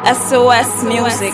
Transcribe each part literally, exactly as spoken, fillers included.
S O S Music.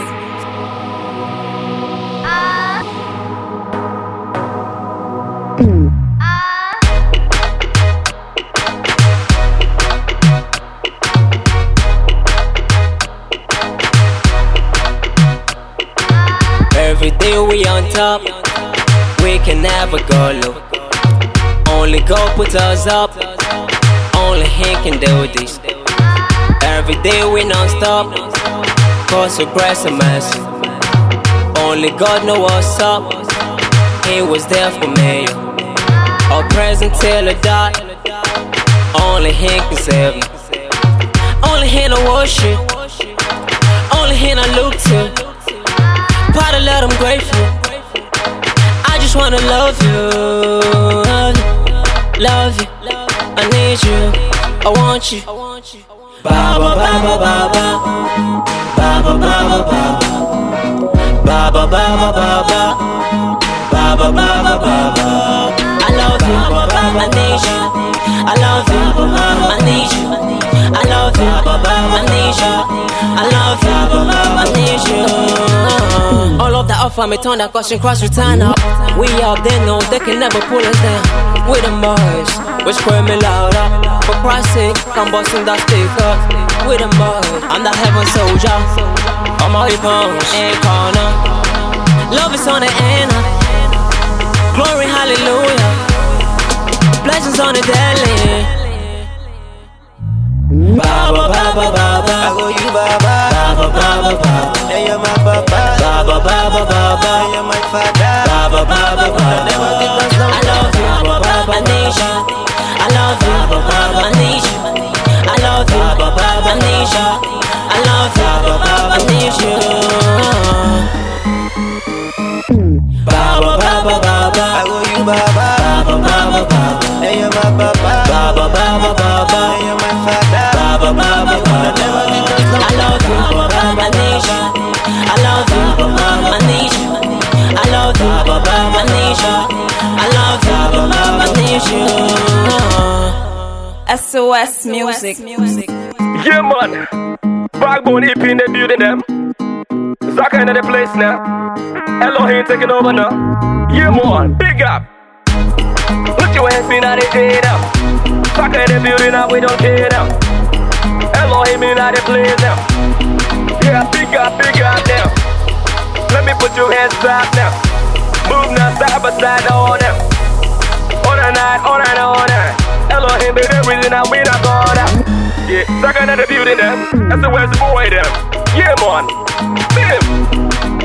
Every day we on top, we can never go low. Only God put us up, only He can do this. Every day we non-stop, cause we grace and mercy. Only God know what's up, He was there for me. All present till I die, only He can save me. Only He I worship, only He I look to. Part of love, I'm grateful. I just wanna love you, love you. I need you, I want you. Ba ba ba ba ba ba, ba ba ba ba ba, ba ba ba ba ba ba, ba ba ba ba ba ba. I love you, I need you. I love you, I need you. I love you, I need you. I love you, I need you. All of that offer me turn that caution cross return up. We up, they know they can never pull us down. With the boys, we screaming louder. For Christ's sake, I'm busting that sticker. With the boys, I'm the heaven soldier. I'm all your bones, ain't corner. Love is on the end. Glory, hallelujah. Blessings on the daily. Baba, baba, baba, I go you baba, baba, baba, baba. and you're my papa, Baba, baba, baba, and you're my father. baba, baba, baba. Never think us down. I love you, I need you. I love you, I need you. I love you, I need you. I love you, I need you. Baba, baba, baba, I go you baba, baba, baba, baba. and you're my papa, Baba, baba, baba, and you're my father. baba, baba, baba. Never think us down. I love you, I need you. I love you, I need you. I love you, I need you. I love you, I need you. S O S Music. Yeah, man. Backbone E P in the building, them. Zaka in the place now. Elohim taking over now. Yeah, man. Big up. Put your hands in the air now. Zaka in the building now. We don't care now. Elohim in the place now. Yeah, big up, big up now. Let me put your hands up now. Move now, side by side, on now. On and on, on and on now. Elohim be the reason that we not gone out. Yeah, Zaka in the building them. That's the West boy them. Yeah, man. Bim.